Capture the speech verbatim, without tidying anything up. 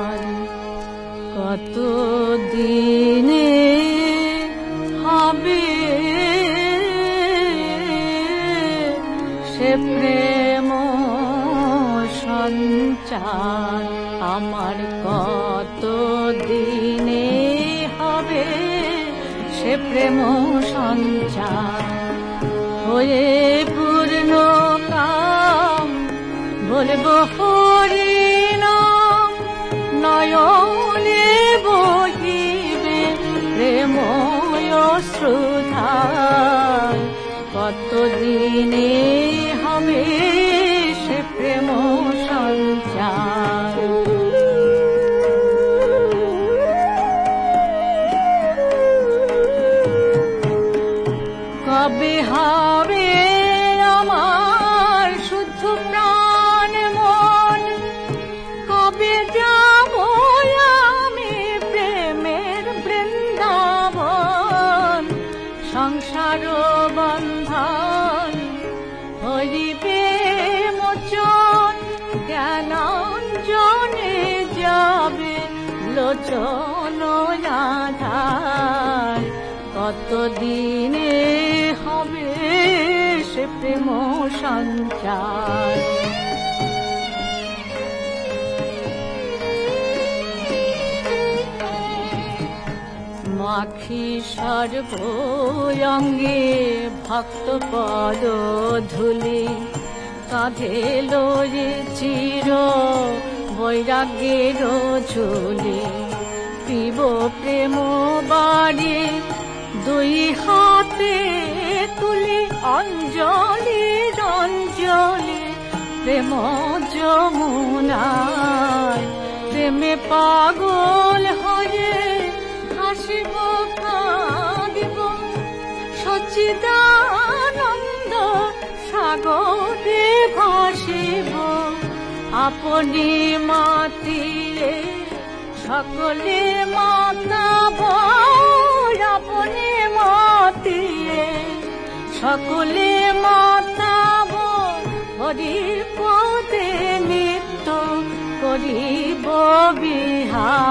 সঞ্চার কত দিনে হবে সে প্রেম সঞ্চার আমার কত দিনে হবে সে প্রেম সঞ্চার হয়ে পূর্ণ কাম বলবো হরিনাম নয়নে বহিবে প্রেময় শ্রুধার কত দিনে হবে সে প্রেম সঞ্চার কবে হবে আমার শুদ্ধ প্রাণ মন কবে যাব আমি প্রেমের বৃন্দাবন সংসার বন্ধন হইবে মোচন জ্ঞানাঞ্জনে যাবে লোচন আধার কত দিনে হবে সে প্রেম সঞ্চার মাখি সর্বঙ্গে ভক্ত পদ ধুলি কাঁধে লয়ে চির বৈরাগ্যের ঝুলি পিব প্রেম বাড়ি দুই হাতে তুলি অঞ্জলি অঞ্জলি প্রেম যমুনায় প্রেমে পাগল হয়ে হাসিব কাঁদিব সচ্চিদানন্দ সাগরে ভাসিব আপনি মাতিয়ে সকলে মাতাব আপনি মাতিয়ে সকলে মাতাব হরির পদে নিত্য করিব বিহার।